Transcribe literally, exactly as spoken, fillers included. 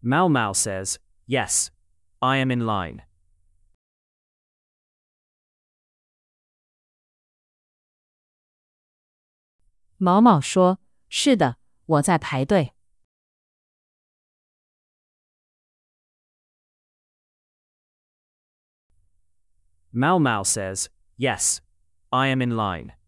Mao Mao says, yes, I am in line. 毛毛说：“是的，我在排队。” Mao Mao says, yes, I am in line.